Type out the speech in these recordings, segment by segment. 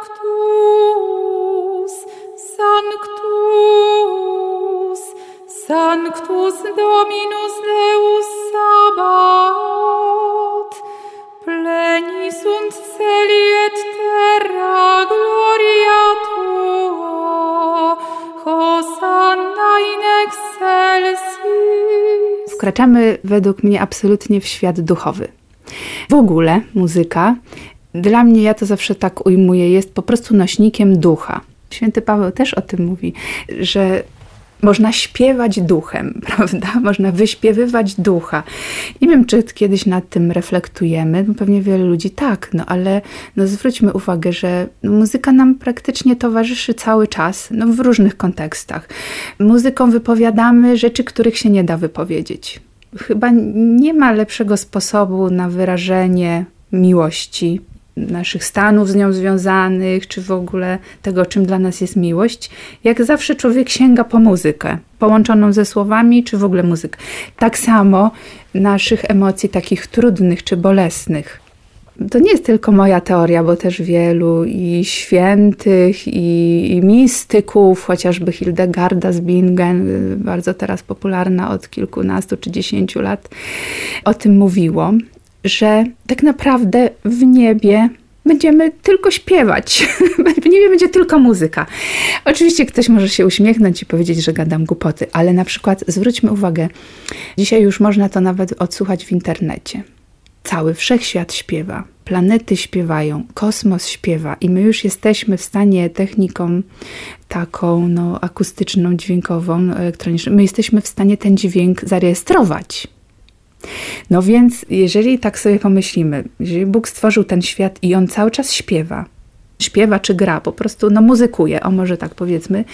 Sanctus, Sanctus Dominus Deus Sabaoth, pleni sunt celi et terra gloria Tua, Hosanna in excelsis. Wkraczamy według mnie absolutnie w świat duchowy. W ogóle muzyka, dla mnie, ja to zawsze tak ujmuję, jest po prostu nośnikiem ducha. Święty Paweł też o tym mówi, że można śpiewać duchem, prawda? Można wyśpiewywać ducha. Nie wiem, czy kiedyś nad tym reflektujemy. Pewnie wiele ludzi tak, ale zwróćmy uwagę, że muzyka nam praktycznie towarzyszy cały czas, w różnych kontekstach. Muzyką wypowiadamy rzeczy, których się nie da wypowiedzieć. Chyba nie ma lepszego sposobu na wyrażenie miłości, naszych stanów z nią związanych, czy w ogóle tego, czym dla nas jest miłość. Jak zawsze człowiek sięga po muzykę, połączoną ze słowami, czy w ogóle muzykę. Tak samo naszych emocji takich trudnych, czy bolesnych. To nie jest tylko moja teoria, bo też wielu i świętych, i mistyków, chociażby Hildegarda z Bingen, bardzo teraz popularna od kilkunastu czy 10 lat, o tym mówiło, że tak naprawdę w niebie będziemy tylko śpiewać. W niebie będzie tylko muzyka. Oczywiście ktoś może się uśmiechnąć i powiedzieć, że gadam głupoty, ale na przykład zwróćmy uwagę, dzisiaj już można to nawet odsłuchać w internecie. Cały wszechświat śpiewa, planety śpiewają, kosmos śpiewa i my już jesteśmy w stanie techniką taką akustyczną, dźwiękową, elektroniczną, my jesteśmy w stanie ten dźwięk zarejestrować. No więc jeżeli tak sobie pomyślimy, jeżeli Bóg stworzył ten świat i On cały czas śpiewa czy gra, po prostu muzykuje, może tak powiedzmy,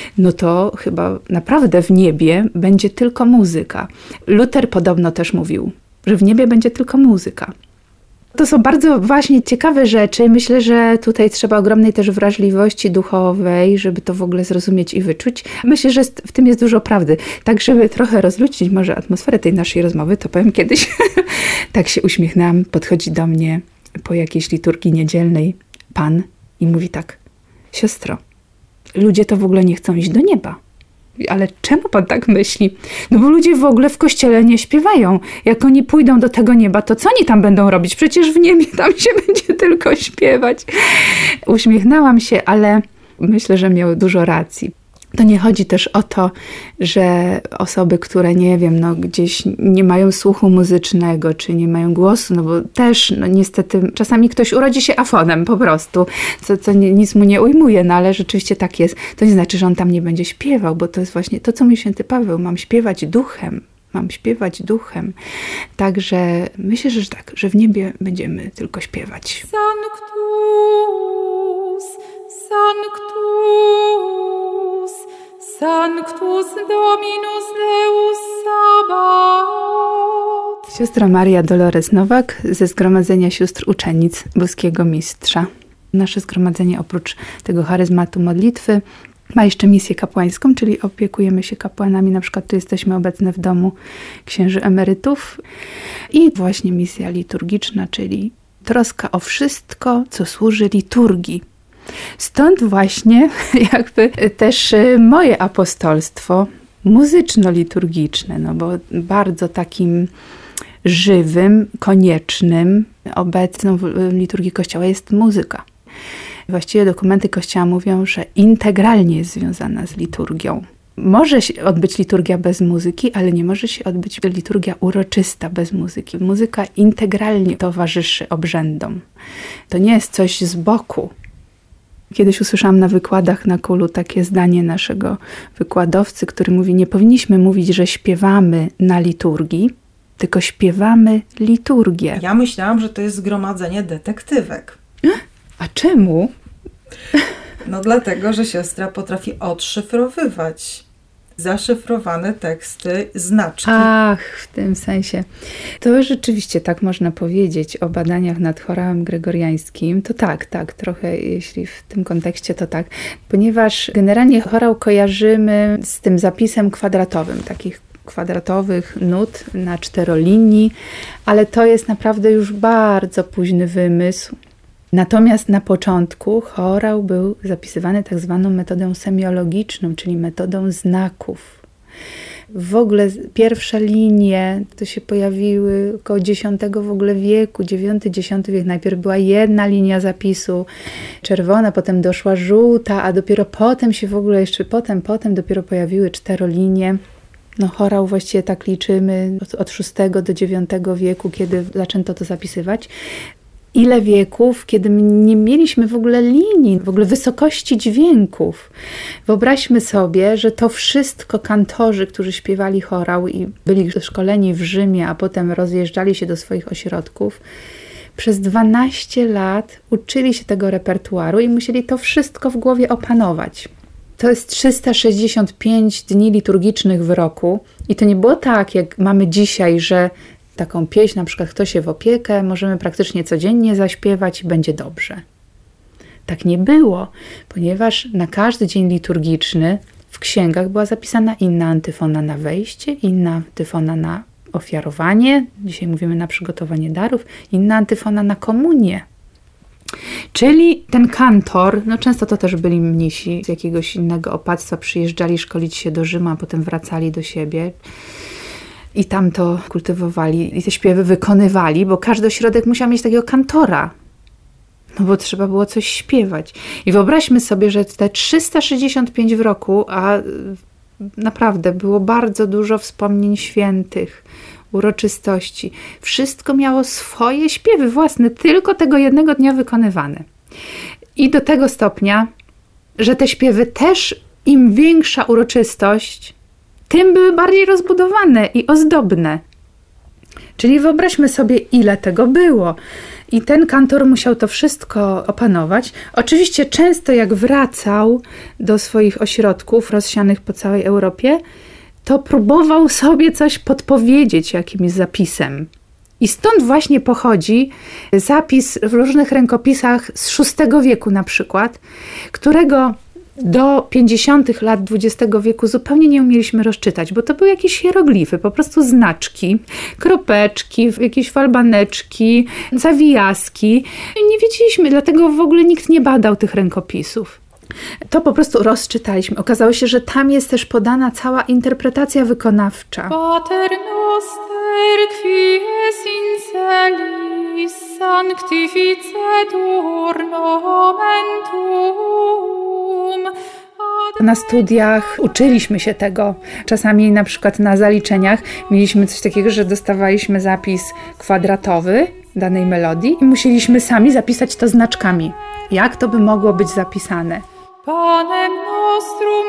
to chyba naprawdę w niebie będzie tylko muzyka. Luther podobno też mówił, że w niebie będzie tylko muzyka. To są bardzo właśnie ciekawe rzeczy. Myślę, że tutaj trzeba ogromnej też wrażliwości duchowej, żeby to w ogóle zrozumieć i wyczuć. Myślę, że w tym jest dużo prawdy. Tak, żeby trochę rozluźnić może atmosferę tej naszej rozmowy, to powiem kiedyś, tak się uśmiechnęłam, podchodzi do mnie po jakiejś liturgii niedzielnej pan i mówi tak: siostro, ludzie to w ogóle nie chcą iść do nieba. Ale czemu pan tak myśli? Bo ludzie w ogóle w kościele nie śpiewają. Jak oni pójdą do tego nieba, to co oni tam będą robić? Przecież w niebie tam się będzie tylko śpiewać. Uśmiechnęłam się, ale myślę, że miał dużo racji. To nie chodzi też o to, że osoby, które gdzieś nie mają słuchu muzycznego, czy nie mają głosu, bo też niestety czasami ktoś urodzi się afonem po prostu, co nic mu nie ujmuje, ale rzeczywiście tak jest. To nie znaczy, że on tam nie będzie śpiewał, bo to jest właśnie to, co mówi święty Paweł, mam śpiewać duchem. Także myślę, że tak, że w niebie będziemy tylko śpiewać. Sanctus Dominus Deus Sabaoth. Siostra Maria Dolores Nowak ze Zgromadzenia Sióstr Uczennic Boskiego Mistrza. Nasze zgromadzenie oprócz tego charyzmatu modlitwy ma jeszcze misję kapłańską, czyli opiekujemy się kapłanami. Na przykład tu jesteśmy obecne w domu księży emerytów. I właśnie misja liturgiczna, czyli troska o wszystko, co służy liturgii. Stąd właśnie jakby też moje apostolstwo muzyczno-liturgiczne, bo bardzo takim żywym, koniecznym, obecną w liturgii Kościoła jest muzyka. Właściwie dokumenty Kościoła mówią, że integralnie jest związana z liturgią. Może się odbyć liturgia bez muzyki, ale nie może się odbyć liturgia uroczysta bez muzyki. Muzyka integralnie towarzyszy obrzędom. To nie jest coś z boku. Kiedyś usłyszałam na wykładach na KUL-u takie zdanie naszego wykładowcy, który mówi: nie powinniśmy mówić, że śpiewamy na liturgii, tylko śpiewamy liturgię. Ja myślałam, że to jest zgromadzenie detektywek. A czemu? Dlatego, że siostra potrafi odszyfrowywać zaszyfrowane teksty, znaczki. Ach, w tym sensie. To rzeczywiście tak można powiedzieć o badaniach nad chorałem gregoriańskim. To tak, trochę jeśli w tym kontekście to tak. Ponieważ generalnie chorał kojarzymy z tym zapisem kwadratowym, takich kwadratowych nut na czterolinii, ale to jest naprawdę już bardzo późny wymysł. Natomiast na początku chorał był zapisywany tak zwaną metodą semiologiczną, czyli metodą znaków. W ogóle pierwsze linie to się pojawiły około X w ogóle wieku, IX wiek. Najpierw była jedna linia zapisu czerwona, potem doszła żółta, a dopiero potem się w ogóle jeszcze potem dopiero pojawiły czterolinie. No chorał właściwie tak liczymy od VI do IX wieku, kiedy zaczęto to zapisywać. Ile wieków, kiedy nie mieliśmy w ogóle linii, w ogóle wysokości dźwięków. Wyobraźmy sobie, że to wszystko kantorzy, którzy śpiewali chorał i byli szkoleni w Rzymie, a potem rozjeżdżali się do swoich ośrodków, przez 12 lat uczyli się tego repertuaru i musieli to wszystko w głowie opanować. To jest 365 dni liturgicznych w roku i to nie było tak, jak mamy dzisiaj, że taką pieśń, na przykład Kto się w opiekę, możemy praktycznie codziennie zaśpiewać i będzie dobrze. Tak nie było, ponieważ na każdy dzień liturgiczny w księgach była zapisana inna antyfona na wejście, inna antyfona na ofiarowanie, dzisiaj mówimy na przygotowanie darów, inna antyfona na komunię. Czyli ten kantor, no często to też byli mnisi z jakiegoś innego opactwa, przyjeżdżali szkolić się do Rzymu, a potem wracali do siebie. I tam to kultywowali i te śpiewy wykonywali, bo każdy ośrodek musiał mieć takiego kantora, no bo trzeba było coś śpiewać. I wyobraźmy sobie, że te 365 w roku, a naprawdę było bardzo dużo wspomnień świętych, uroczystości. Wszystko miało swoje śpiewy własne, tylko tego jednego dnia wykonywane. I do tego stopnia, że te śpiewy też, im większa uroczystość, tym były bardziej rozbudowane i ozdobne. Czyli wyobraźmy sobie, ile tego było. I ten kantor musiał to wszystko opanować. Oczywiście często jak wracał do swoich ośrodków rozsianych po całej Europie, to próbował sobie coś podpowiedzieć jakimś zapisem. I stąd właśnie pochodzi zapis w różnych rękopisach z VI wieku na przykład, którego do 50. lat XX wieku zupełnie nie umieliśmy rozczytać, bo to były jakieś hieroglify, po prostu znaczki, kropeczki, jakieś falbaneczki, zawijaski. Nie wiedzieliśmy, dlatego w ogóle nikt nie badał tych rękopisów. To po prostu rozczytaliśmy. Okazało się, że tam jest też podana cała interpretacja wykonawcza. Pater noster, qui es in celis, sanctificetur nomen tuum. Na studiach uczyliśmy się tego. Czasami na przykład na zaliczeniach mieliśmy coś takiego, że dostawaliśmy zapis kwadratowy danej melodii i musieliśmy sami zapisać to znaczkami. Jak to by mogło być zapisane? Panem nostrum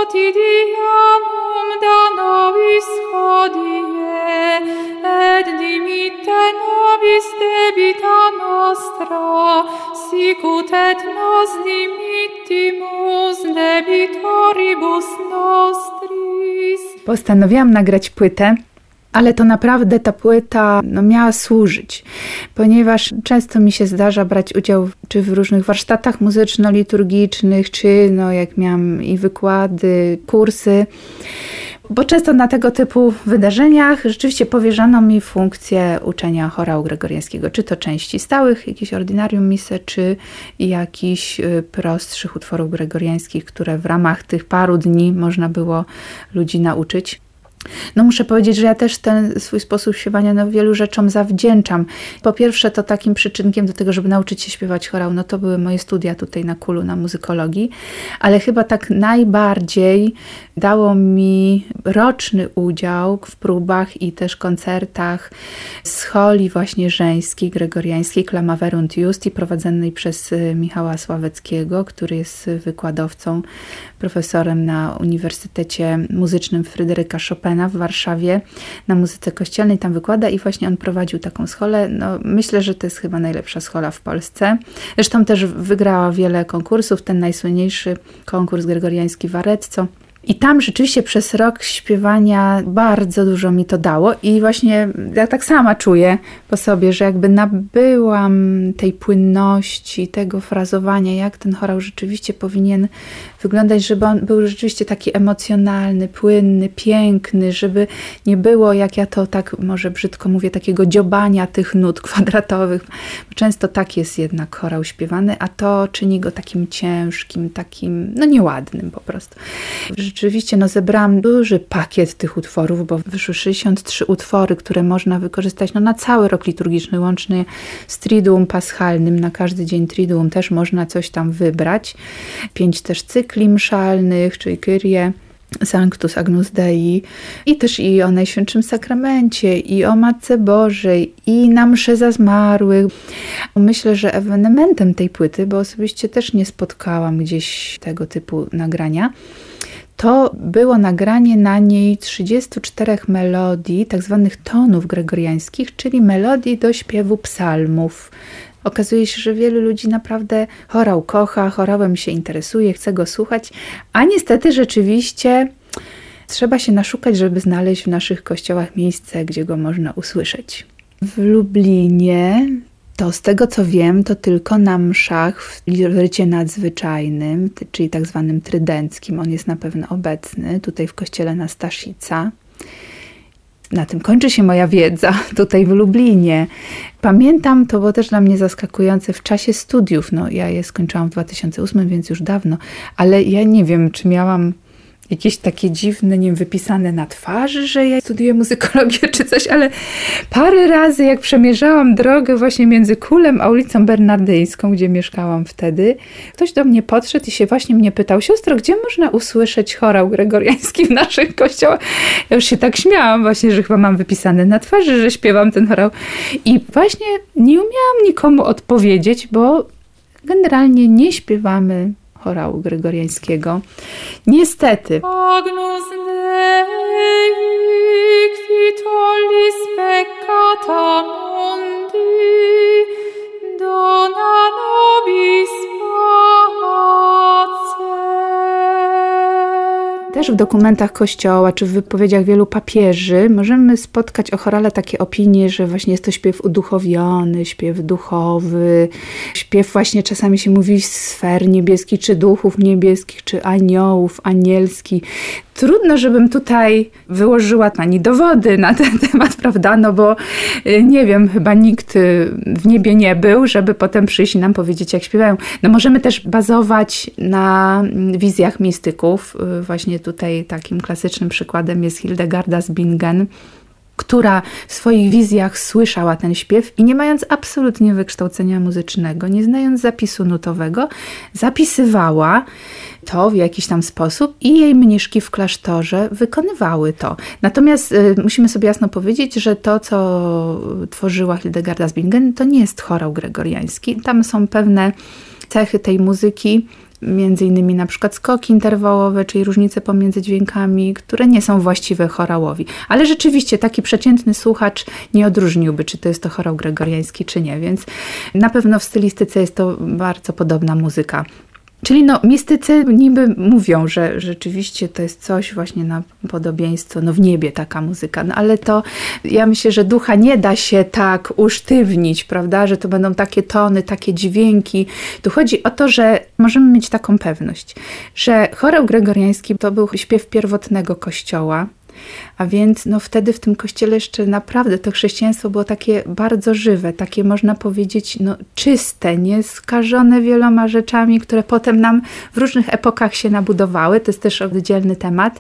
quotidianum da nobis hodie, et dimitte nobis debita nostra, sicut et nos dimittimus debitoribus nostris. Postanowiłam nagrać płytę, ale to naprawdę ta płyta miała służyć, ponieważ często mi się zdarza brać udział czy w różnych warsztatach muzyczno-liturgicznych, czy jak miałam i wykłady, kursy, bo często na tego typu wydarzeniach rzeczywiście powierzano mi funkcję uczenia chorału gregoriańskiego, czy to części stałych, jakieś ordinarium misse, czy jakichś prostszych utworów gregoriańskich, które w ramach tych paru dni można było ludzi nauczyć. Muszę powiedzieć, że ja też ten swój sposób śpiewania wielu rzeczom zawdzięczam. Po pierwsze to takim przyczynkiem do tego, żeby nauczyć się śpiewać chorał, to były moje studia tutaj na KUL-u, na muzykologii, ale chyba tak najbardziej dało mi roczny udział w próbach i też koncertach scholi właśnie żeńskiej, gregoriańskiej, Clamaverunt Justi, prowadzonej przez Michała Sławeckiego, który jest wykładowcą, profesorem na Uniwersytecie Muzycznym Fryderyka Chopina w Warszawie na muzyce kościelnej, tam wykłada i właśnie on prowadził taką scholę. Myślę, że to jest chyba najlepsza schola w Polsce. Zresztą też wygrała wiele konkursów, ten najsłynniejszy konkurs gregoriański w Arezzo. I tam rzeczywiście przez rok śpiewania bardzo dużo mi to dało i właśnie ja tak sama czuję po sobie, że jakby nabyłam tej płynności, tego frazowania, jak ten chorał rzeczywiście powinien wyglądać, żeby on był rzeczywiście taki emocjonalny, płynny, piękny, żeby nie było, jak ja to tak może brzydko mówię, takiego dziobania tych nut kwadratowych. Często tak jest jednak chorał śpiewany, a to czyni go takim ciężkim, takim nieładnym po prostu. Rzeczywiście zebrałam duży pakiet tych utworów, bo wyszły 63 utwory, które można wykorzystać na cały rok liturgiczny, łącznie z Triduum Paschalnym. Na każdy dzień Triduum też można coś tam wybrać. 5 też cykli mszalnych, czyli Kyrie, Sanctus, Agnus Dei, i też i o Najświętszym Sakramencie, i o Matce Bożej, i na msze za zmarłych. Myślę, że ewenementem tej płyty, bo osobiście też nie spotkałam gdzieś tego typu nagrania, to było nagranie na niej 34 melodii, tak zwanych tonów gregoriańskich, czyli melodii do śpiewu psalmów. Okazuje się, że wielu ludzi naprawdę chorał kocha, chorałem się interesuje, chce go słuchać, a niestety rzeczywiście trzeba się naszukać, żeby znaleźć w naszych kościołach miejsce, gdzie go można usłyszeć. W Lublinie, to z tego co wiem, to tylko na mszach w rycie nadzwyczajnym, czyli tak zwanym trydenckim. On jest na pewno obecny tutaj w kościele na Staszica. Na tym kończy się moja wiedza tutaj w Lublinie. Pamiętam, to było też dla mnie zaskakujące w czasie studiów. Ja je skończyłam w 2008, więc już dawno, ale ja nie wiem, czy miałam jakieś takie dziwne, wypisane na twarzy, że ja studiuję muzykologię czy coś, ale parę razy jak przemierzałam drogę właśnie między Kulem a ulicą Bernardyńską, gdzie mieszkałam wtedy, ktoś do mnie podszedł i się właśnie mnie pytał: siostro, gdzie można usłyszeć chorał gregoriański w naszych kościołach? Ja już się tak śmiałam właśnie, że chyba mam wypisane na twarzy, że śpiewam ten chorał. I właśnie nie umiałam nikomu odpowiedzieć, bo generalnie nie śpiewamy chorału gregoriańskiego. Niestety. Agnus Dei, qui tollis peccata mundi, dona nobis pace. Też w dokumentach Kościoła, czy w wypowiedziach wielu papieży możemy spotkać o chorale takie opinie, że właśnie jest to śpiew uduchowiony, śpiew duchowy, śpiew właśnie czasami się mówi sfer niebieskich, czy duchów niebieskich, czy aniołów, anielski. Trudno, żebym tutaj wyłożyła ani dowody na ten temat, prawda? Bo nie wiem, chyba nikt w niebie nie był, żeby potem przyjść i nam powiedzieć, jak śpiewają. Możemy też bazować na wizjach mistyków. Właśnie tutaj takim klasycznym przykładem jest Hildegarda z Bingen, która w swoich wizjach słyszała ten śpiew i nie mając absolutnie wykształcenia muzycznego, nie znając zapisu nutowego, zapisywała to w jakiś tam sposób i jej mniszki w klasztorze wykonywały to. Natomiast musimy sobie jasno powiedzieć, że to, co tworzyła Hildegarda z Bingen, to nie jest chorał gregoriański. Tam są pewne cechy tej muzyki, między innymi na przykład skoki interwałowe, czyli różnice pomiędzy dźwiękami, które nie są właściwe chorałowi. Ale rzeczywiście taki przeciętny słuchacz nie odróżniłby, czy to jest to chorał gregoriański, czy nie. Więc na pewno w stylistyce jest to bardzo podobna muzyka. Czyli mistycy niby mówią, że rzeczywiście to jest coś właśnie na podobieństwo, w niebie taka muzyka, ale to ja myślę, że ducha nie da się tak usztywnić, prawda, że to będą takie tony, takie dźwięki. Tu chodzi o to, że możemy mieć taką pewność, że chorał gregoriański to był śpiew pierwotnego Kościoła, a więc wtedy w tym kościele jeszcze naprawdę to chrześcijaństwo było takie bardzo żywe, takie można powiedzieć czyste, nieskażone wieloma rzeczami, które potem nam w różnych epokach się nabudowały. To jest też oddzielny temat.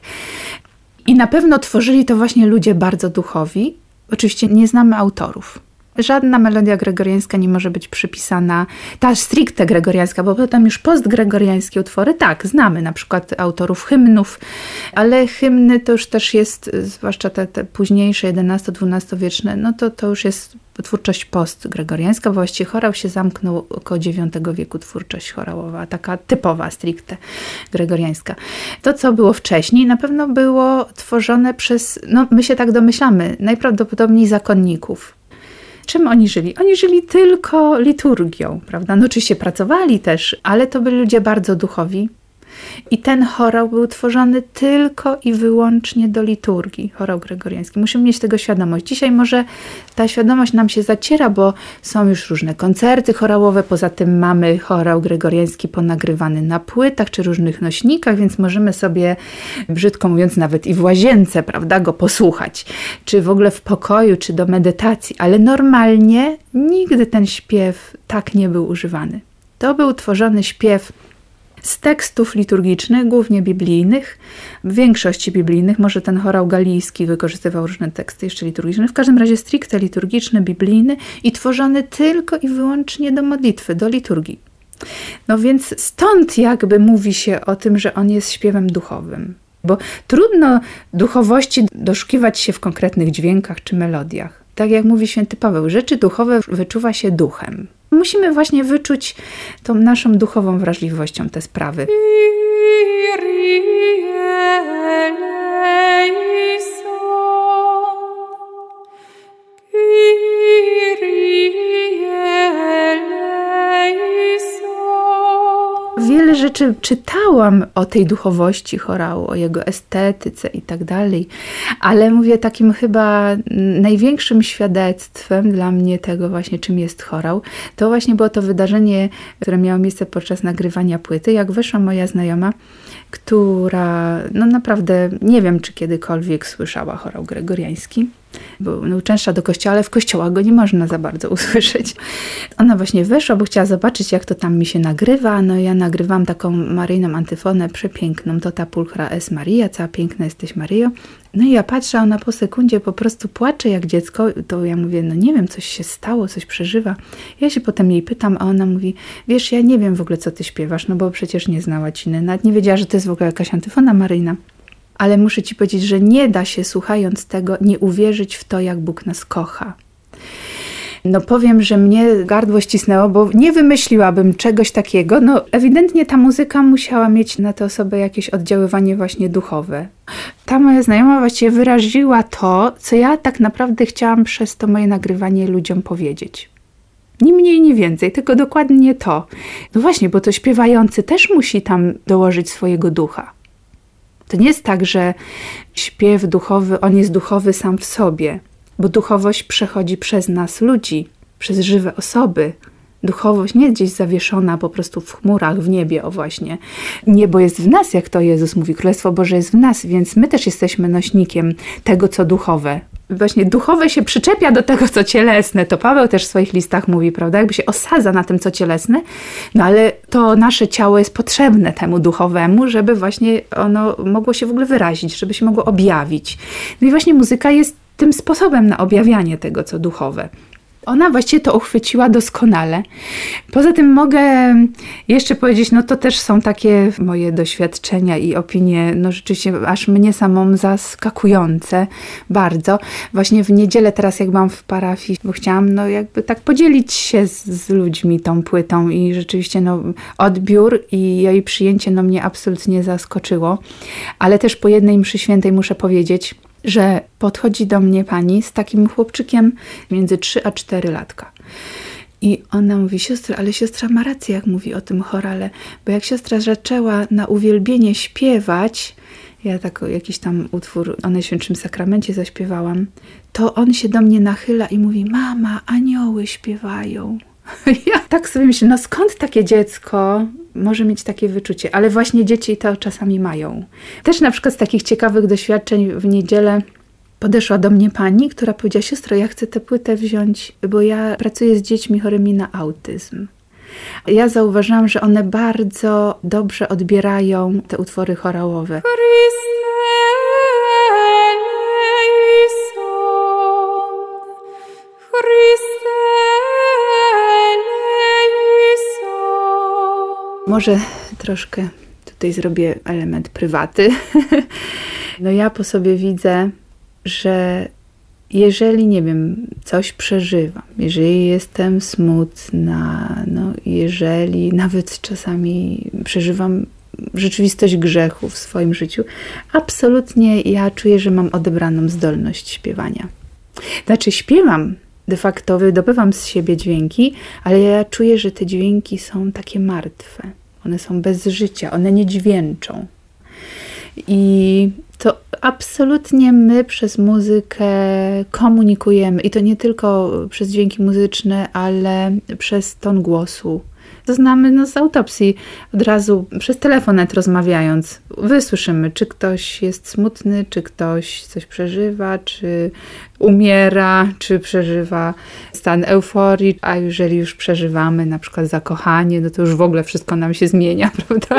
I na pewno tworzyli to właśnie ludzie bardzo duchowi. Oczywiście nie znamy autorów. Żadna melodia gregoriańska nie może być przypisana, ta stricte gregoriańska, bo potem już postgregoriańskie utwory, tak, znamy na przykład autorów hymnów, ale hymny to już też jest, zwłaszcza te późniejsze, XI-XII wieczne, to już jest twórczość postgregoriańska, właściwie chorał się zamknął około IX wieku, twórczość chorałowa, taka typowa, stricte gregoriańska. To, co było wcześniej, na pewno było tworzone przez, my się tak domyślamy, najprawdopodobniej zakonników. Czym oni żyli? Oni żyli tylko liturgią, prawda? Oczywiście pracowali też, ale to byli ludzie bardzo duchowi. I ten chorał był tworzony tylko i wyłącznie do liturgii, chorał gregoriański. Musimy mieć tego świadomość. Dzisiaj może ta świadomość nam się zaciera, bo są już różne koncerty chorałowe, poza tym mamy chorał gregoriański ponagrywany na płytach czy różnych nośnikach, więc możemy sobie, brzydko mówiąc, nawet i w łazience, prawda, go posłuchać, czy w ogóle w pokoju, czy do medytacji, ale normalnie nigdy ten śpiew tak nie był używany. To był tworzony śpiew z tekstów liturgicznych, głównie biblijnych, w większości biblijnych, może ten chorał galijski wykorzystywał różne teksty jeszcze liturgiczne, w każdym razie stricte liturgiczny, biblijny i tworzony tylko i wyłącznie do modlitwy, do liturgii. No więc stąd jakby mówi się o tym, że on jest śpiewem duchowym, bo trudno duchowości doszukiwać się w konkretnych dźwiękach czy melodiach. Tak jak mówi święty Paweł, rzeczy duchowe wyczuwa się duchem. Musimy właśnie wyczuć tą naszą duchową wrażliwością te sprawy. Wiele rzeczy czytałam o tej duchowości chorału, o jego estetyce i tak dalej, ale mówię, takim chyba największym świadectwem dla mnie tego właśnie, czym jest chorał, to właśnie było to wydarzenie, które miało miejsce podczas nagrywania płyty, jak weszła moja znajoma, która no naprawdę nie wiem, czy kiedykolwiek słyszała chorał gregoriański, bo uczęszcza do kościoła, ale w kościołach go nie można za bardzo usłyszeć. Ona właśnie weszła, bo chciała zobaczyć, jak to tam mi się nagrywa. No ja nagrywam taką maryjną antyfonę przepiękną. Tota pulchra es Maria, cała piękna jesteś Maryjo. No i ja patrzę, ona po sekundzie po prostu płacze jak dziecko. To ja mówię, no nie wiem, coś się stało, coś przeżywa. Ja się potem jej pytam, a ona mówi, wiesz, ja nie wiem w ogóle, co ty śpiewasz, no bo przecież nie znała ciny. Nawet nie wiedziała, że to jest w ogóle jakaś antyfona maryjna. Ale muszę ci powiedzieć, że nie da się, słuchając tego, nie uwierzyć w to, jak Bóg nas kocha. No powiem, że mnie gardło ścisnęło, bo nie wymyśliłabym czegoś takiego. No ewidentnie ta muzyka musiała mieć na tę osobę jakieś oddziaływanie właśnie duchowe. Ta moja znajoma właściwie wyraziła to, co ja tak naprawdę chciałam przez to moje nagrywanie ludziom powiedzieć. Ni mniej, ni więcej, tylko dokładnie to. No właśnie, bo to śpiewający też musi tam dołożyć swojego ducha. To nie jest tak, że śpiew duchowy, on jest duchowy sam w sobie, bo duchowość przechodzi przez nas ludzi, przez żywe osoby. Duchowość nie jest gdzieś zawieszona po prostu w chmurach, w niebie, o właśnie. Niebo jest w nas, jak to Jezus mówi, Królestwo Boże jest w nas, więc my też jesteśmy nośnikiem tego, co duchowe. Właśnie duchowe się przyczepia do tego, co cielesne. To Paweł też w swoich listach mówi, prawda? Jakby się osadza na tym, co cielesne, no ale to nasze ciało jest potrzebne temu duchowemu, żeby właśnie ono mogło się w ogóle wyrazić, żeby się mogło objawić. No i właśnie muzyka jest tym sposobem na objawianie tego, co duchowe. Ona właściwie to uchwyciła doskonale. Poza tym mogę jeszcze powiedzieć, no to też są takie moje doświadczenia i opinie, no rzeczywiście aż mnie samą zaskakujące bardzo. Właśnie w niedzielę teraz jak byłam w parafii, bo chciałam no jakby tak podzielić się z ludźmi tą płytą i rzeczywiście no odbiór i jej przyjęcie no mnie absolutnie zaskoczyło. Ale też po jednej mszy świętej muszę powiedzieć, że podchodzi do mnie pani z takim chłopczykiem między 3 a 4 latka. I ona mówi, siostra, ale siostra ma rację, jak mówi o tym chorale, bo jak siostra zaczęła na uwielbienie śpiewać, ja tak jakiś tam utwór o Najświętszym Sakramencie zaśpiewałam, to on się do mnie nachyla i mówi, mama, anioły śpiewają. Ja tak sobie myślę, no skąd takie dziecko może mieć takie wyczucie? Ale właśnie dzieci to czasami mają. Też na przykład z takich ciekawych doświadczeń w niedzielę podeszła do mnie pani, która powiedziała, siostro, ja chcę tę płytę wziąć, bo ja pracuję z dziećmi chorymi na autyzm. Ja zauważyłam, że one bardzo dobrze odbierają te utwory chorałowe. Może troszkę tutaj zrobię element prywaty. No ja po sobie widzę, że jeżeli, nie wiem, coś przeżywam, jeżeli jestem smutna, no jeżeli nawet czasami przeżywam rzeczywistość grzechu w swoim życiu, absolutnie ja czuję, że mam odebraną zdolność śpiewania. Znaczy śpiewam, de facto wydobywam z siebie dźwięki, ale ja czuję, że te dźwięki są takie martwe. One są bez życia, one nie dźwięczą. I to absolutnie my przez muzykę komunikujemy. I to nie tylko przez dźwięki muzyczne, ale przez ton głosu. To znamy z autopsji, od razu przez telefon nawet rozmawiając. Wysłyszymy, czy ktoś jest smutny, czy ktoś coś przeżywa, czy umiera, czy przeżywa stan euforii. A jeżeli już przeżywamy na przykład zakochanie, no to już w ogóle wszystko nam się zmienia, prawda?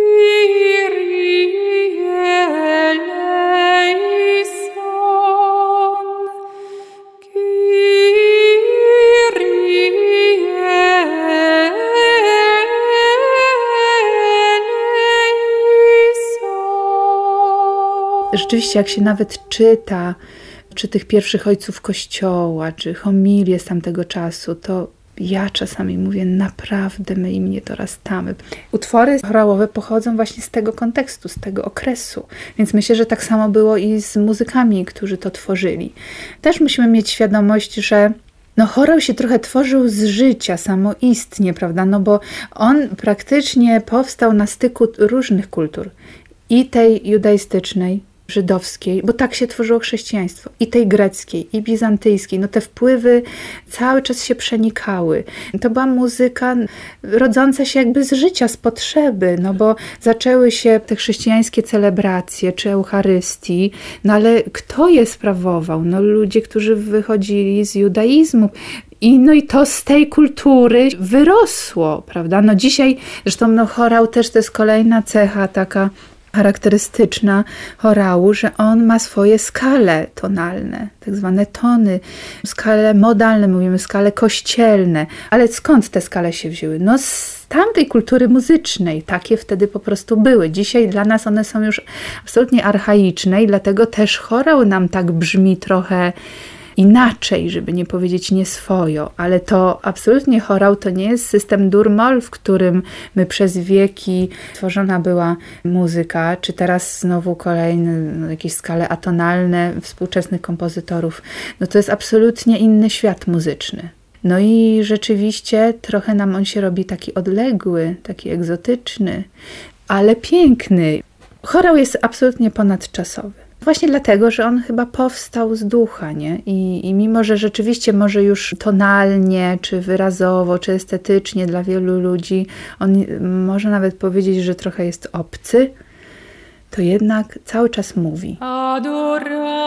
Rzeczywiście, jak się nawet czyta, czy tych pierwszych ojców Kościoła, czy homilie z tamtego czasu, to ja czasami mówię, naprawdę my im nie dorastamy. Utwory chorałowe pochodzą właśnie z tego kontekstu, z tego okresu. Więc myślę, że tak samo było i z muzykami, którzy to tworzyli. Też musimy mieć świadomość, że chorał się trochę tworzył z życia samoistnie, prawda? No bo on praktycznie powstał na styku różnych kultur. I tej judaistycznej, żydowskiej, bo tak się tworzyło chrześcijaństwo, i tej greckiej, i bizantyjskiej. Te wpływy cały czas się przenikały. To była muzyka rodząca się jakby z życia, z potrzeby, bo zaczęły się te chrześcijańskie celebracje, czy Eucharystii, ale kto je sprawował? Ludzie, którzy wychodzili z judaizmu. I to z tej kultury wyrosło, prawda? Dzisiaj, zresztą chorał też to jest kolejna cecha taka charakterystyczna chorału, że on ma swoje skale tonalne, tak zwane tony, skale modalne, mówimy skale kościelne. Ale skąd te skale się wzięły? Z tamtej kultury muzycznej. Takie wtedy po prostu były. Dzisiaj dla nas one są już absolutnie archaiczne i dlatego też chorał nam tak brzmi trochę inaczej, żeby nie powiedzieć nieswojo, ale to absolutnie chorał to nie jest system dur-moll, w którym my przez wieki tworzona była muzyka, czy teraz znowu kolejne jakieś skale atonalne współczesnych kompozytorów. To jest absolutnie inny świat muzyczny. I rzeczywiście trochę nam on się robi taki odległy, taki egzotyczny, ale piękny. Chorał jest absolutnie ponadczasowy. Właśnie dlatego, że on chyba powstał z ducha, nie? I mimo, że rzeczywiście może już tonalnie, czy wyrazowo, czy estetycznie dla wielu ludzi, on może nawet powiedzieć, że trochę jest obcy, to jednak cały czas mówi. Adoramus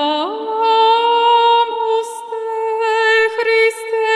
te Christe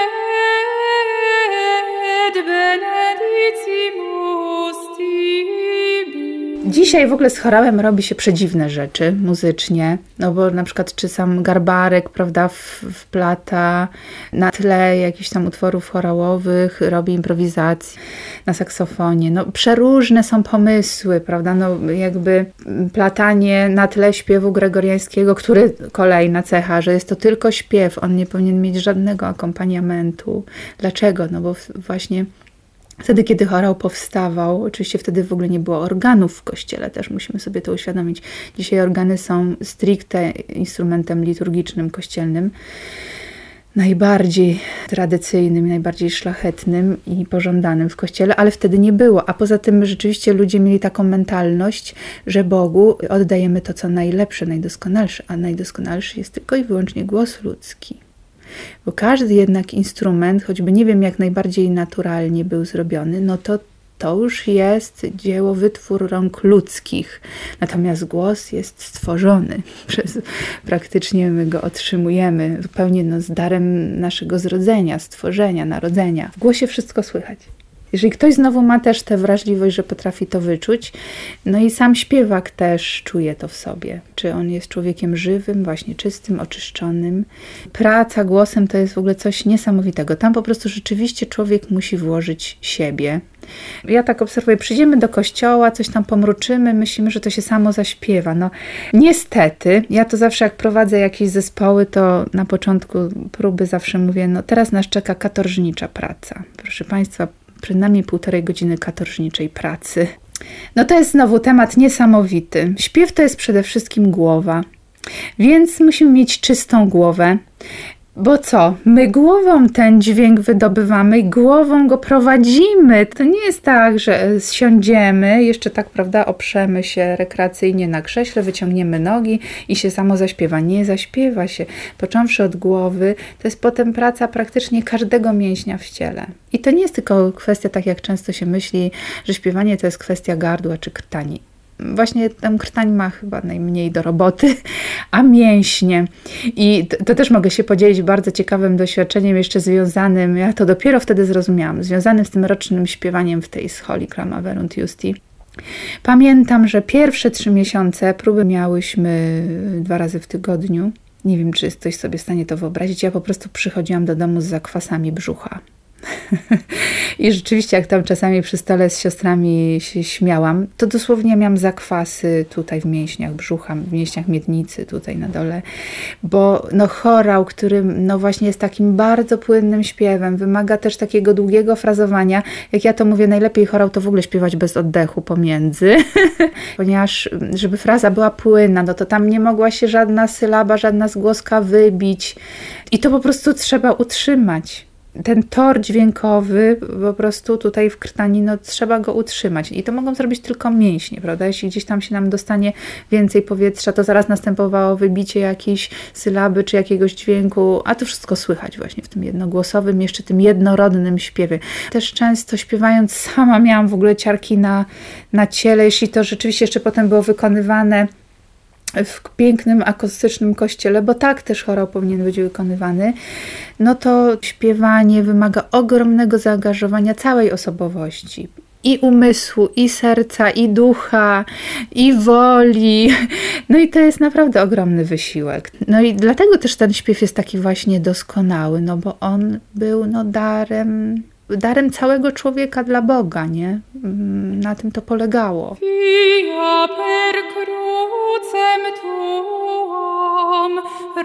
et benedicimus tibi. Dzisiaj w ogóle z chorałem robi się przedziwne rzeczy muzycznie, bo na przykład czy sam Garbarek, prawda, wplata na tle jakichś tam utworów chorałowych, robi improwizację na saksofonie. Przeróżne są pomysły, prawda, jakby platanie na tle śpiewu gregoriańskiego, który kolejna cecha, że jest to tylko śpiew, on nie powinien mieć żadnego akompaniamentu. Dlaczego? Bo właśnie wtedy, kiedy chorał powstawał, oczywiście wtedy w ogóle nie było organów w kościele, też musimy sobie to uświadomić. Dzisiaj organy są stricte instrumentem liturgicznym, kościelnym, najbardziej tradycyjnym, najbardziej szlachetnym i pożądanym w kościele, ale wtedy nie było. A poza tym rzeczywiście ludzie mieli taką mentalność, że Bogu oddajemy to, co najlepsze, najdoskonalsze, a najdoskonalszy jest tylko i wyłącznie głos ludzki. Bo każdy jednak instrument, choćby nie wiem jak najbardziej naturalnie był zrobiony, to już jest dzieło, wytwór rąk ludzkich. Natomiast głos jest stworzony praktycznie my go otrzymujemy zupełnie z darem naszego zrodzenia, stworzenia, narodzenia. W głosie wszystko słychać. Jeżeli ktoś znowu ma też tę wrażliwość, że potrafi to wyczuć, i sam śpiewak też czuje to w sobie. Czy on jest człowiekiem żywym, właśnie czystym, oczyszczonym. Praca głosem to jest w ogóle coś niesamowitego. Tam po prostu rzeczywiście człowiek musi włożyć siebie. Ja tak obserwuję, przyjdziemy do kościoła, coś tam pomruczymy, myślimy, że to się samo zaśpiewa. Niestety, ja to zawsze jak prowadzę jakieś zespoły, to na początku próby zawsze mówię, teraz nas czeka katorżnicza praca. Proszę Państwa, przed nami 1,5 godziny katorżniczej pracy. To jest znowu temat niesamowity. Śpiew to jest przede wszystkim głowa, więc musimy mieć czystą głowę. Bo co? My głową ten dźwięk wydobywamy i głową go prowadzimy. To nie jest tak, że siądziemy, jeszcze tak, prawda, oprzemy się rekreacyjnie na krześle, wyciągniemy nogi i się samo zaśpiewa. Nie zaśpiewa się. Począwszy od głowy, to jest potem praca praktycznie każdego mięśnia w ciele. I to nie jest tylko kwestia, tak jak często się myśli, że śpiewanie to jest kwestia gardła czy krtani. Właśnie ten krtań ma chyba najmniej do roboty, a mięśnie. I to też mogę się podzielić bardzo ciekawym doświadczeniem jeszcze związanym, ja to dopiero wtedy zrozumiałam, związanym z tym rocznym śpiewaniem w tej scholi Clamaverunt Justi. Pamiętam, że pierwsze 3 miesiące próby miałyśmy 2 razy w tygodniu. Nie wiem, czy jest ktoś sobie w stanie to wyobrazić. Ja po prostu przychodziłam do domu z zakwasami brzucha. I rzeczywiście, jak tam czasami przy stole z siostrami się śmiałam, to dosłownie miałam zakwasy tutaj w mięśniach brzucha, w mięśniach miednicy tutaj na dole, bo chorał, który właśnie jest takim bardzo płynnym śpiewem, wymaga też takiego długiego frazowania. Jak ja to mówię, najlepiej chorał to w ogóle śpiewać bez oddechu pomiędzy, ponieważ żeby fraza była płynna, no to tam nie mogła się żadna sylaba, żadna zgłoska wybić i to po prostu trzeba utrzymać. Ten tor dźwiękowy po prostu tutaj w krtani, trzeba go utrzymać. I to mogą zrobić tylko mięśnie, prawda? Jeśli gdzieś tam się nam dostanie więcej powietrza, to zaraz następowało wybicie jakiejś sylaby czy jakiegoś dźwięku, a to wszystko słychać właśnie w tym jednogłosowym, jeszcze tym jednorodnym śpiewie. Też często śpiewając sama miałam w ogóle ciarki na ciele, jeśli to rzeczywiście jeszcze potem było wykonywane w pięknym, akustycznym kościele, bo tak też chorał powinien być wykonywany, to śpiewanie wymaga ogromnego zaangażowania całej osobowości. I umysłu, i serca, i ducha, i woli. I to jest naprawdę ogromny wysiłek. I dlatego też ten śpiew jest taki właśnie doskonały, bo on był darem całego człowieka dla Boga, nie? Na tym to polegało. Via per crucem tuam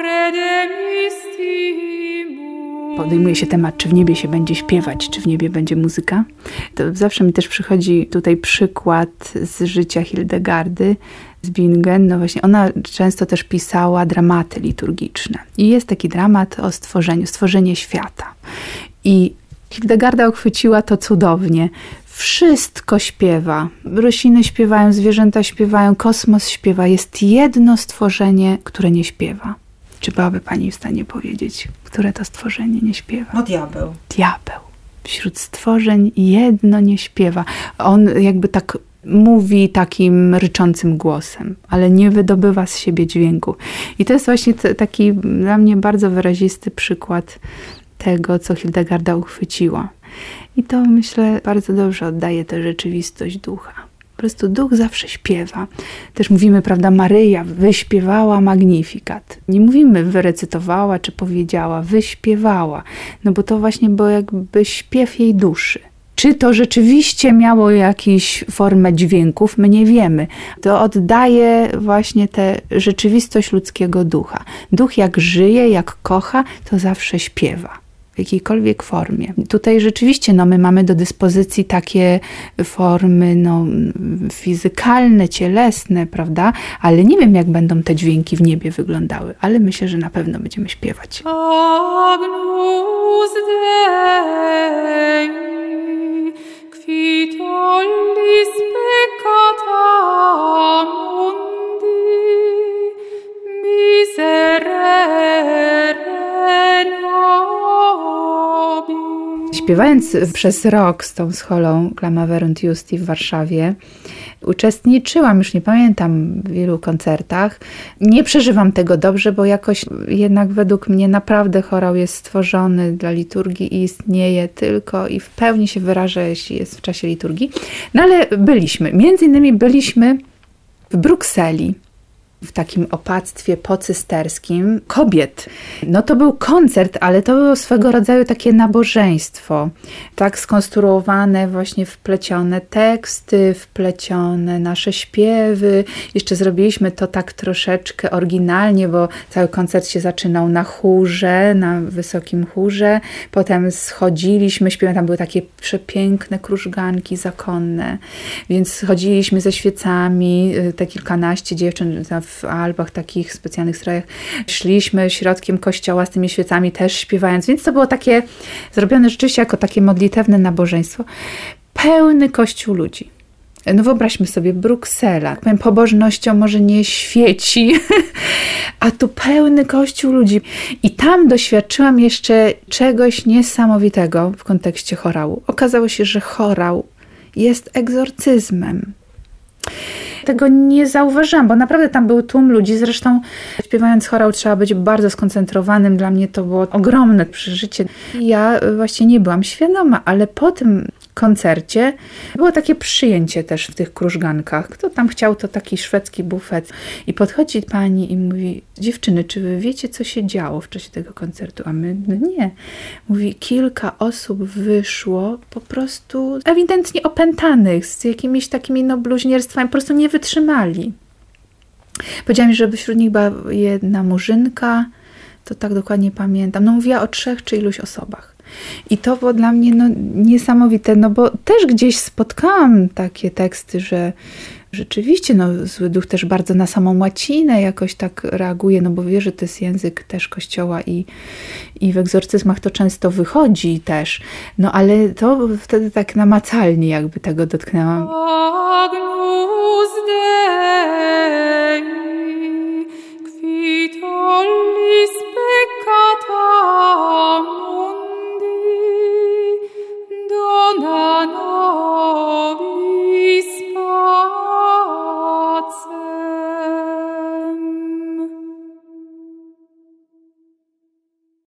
redemistimus. Podejmuje się temat, czy w niebie się będzie śpiewać, czy w niebie będzie muzyka. To zawsze mi też przychodzi tutaj przykład z życia Hildegardy z Bingen. Właśnie ona często też pisała dramaty liturgiczne. I jest taki dramat o stworzenie świata. I Hildegarda uchwyciła to cudownie. Wszystko śpiewa. Rośliny śpiewają, zwierzęta śpiewają, kosmos śpiewa. Jest jedno stworzenie, które nie śpiewa. Czy byłaby pani w stanie powiedzieć, które to stworzenie nie śpiewa? Diabeł. Diabeł. Wśród stworzeń jedno nie śpiewa. On jakby tak mówi takim ryczącym głosem, ale nie wydobywa z siebie dźwięku. I to jest właśnie taki dla mnie bardzo wyrazisty przykład tego, co Hildegarda uchwyciła. I to, myślę, bardzo dobrze oddaje tę rzeczywistość ducha. Po prostu duch zawsze śpiewa. Też mówimy, prawda, Maryja wyśpiewała Magnificat. Nie mówimy wyrecytowała czy powiedziała, wyśpiewała. Bo to właśnie było jakby śpiew jej duszy. Czy to rzeczywiście miało jakąś formę dźwięków? My nie wiemy. To oddaje właśnie tę rzeczywistość ludzkiego ducha. Duch jak żyje, jak kocha, to zawsze śpiewa. W jakiejkolwiek formie. Tutaj rzeczywiście my mamy do dyspozycji takie formy fizykalne, cielesne, prawda? Ale nie wiem, jak będą te dźwięki w niebie wyglądały, ale myślę, że na pewno będziemy śpiewać. Agnus Dei, qui tollis peccata mundi, miserere Śpiewając przez rok z tą scholą Clamaverunt Justi w Warszawie, uczestniczyłam, już nie pamiętam, w wielu koncertach. Nie przeżywam tego dobrze, bo jakoś jednak według mnie naprawdę chorał jest stworzony dla liturgii i istnieje tylko i w pełni się wyraża, jeśli jest w czasie liturgii. Ale byliśmy. Między innymi byliśmy w Brukseli, w takim opactwie pocysterskim kobiet. To był koncert, ale to było swego rodzaju takie nabożeństwo. Tak skonstruowane, właśnie wplecione teksty, wplecione nasze śpiewy. Jeszcze zrobiliśmy to tak troszeczkę oryginalnie, bo cały koncert się zaczynał na chórze, na wysokim chórze. Potem schodziliśmy, śpiewamy, tam były takie przepiękne krużganki zakonne. Więc schodziliśmy ze świecami, te kilkanaście dziewczyn w Alpach, takich specjalnych strojach. Szliśmy środkiem kościoła z tymi świecami też śpiewając, więc to było takie zrobione rzeczywiście jako takie modlitewne nabożeństwo. Pełny kościół ludzi. No wyobraźmy sobie, Bruksela, powiem, pobożnością może nie świeci, a tu pełny kościół ludzi. I tam doświadczyłam jeszcze czegoś niesamowitego w kontekście chorału. Okazało się, że chorał jest egzorcyzmem. Tego nie zauważyłam, bo naprawdę tam był tłum ludzi. Zresztą śpiewając chorał trzeba być bardzo skoncentrowanym. Dla mnie to było ogromne przeżycie. Ja właśnie nie byłam świadoma, ale po tym koncercie było takie przyjęcie też w tych krużgankach. Kto tam chciał, to taki szwedzki bufet. I podchodzi pani i mówi: dziewczyny, czy wy wiecie, co się działo w czasie tego koncertu? A my, no nie. Mówi, kilka osób wyszło po prostu ewidentnie opętanych, z jakimiś takimi bluźnierstwami, po prostu nie wytrzymali. Powiedziała mi, że wśród nich była jedna murzynka, to tak dokładnie pamiętam. No mówiła o 3 czy iluś osobach. I to było dla mnie niesamowite, bo też gdzieś spotkałam takie teksty, że rzeczywiście zły duch też bardzo na samą łacinę jakoś tak reaguje, bo wie, że to jest język też Kościoła i w egzorcyzmach to często wychodzi też. Ale to wtedy tak namacalnie jakby tego dotknęłam. Agnus Dei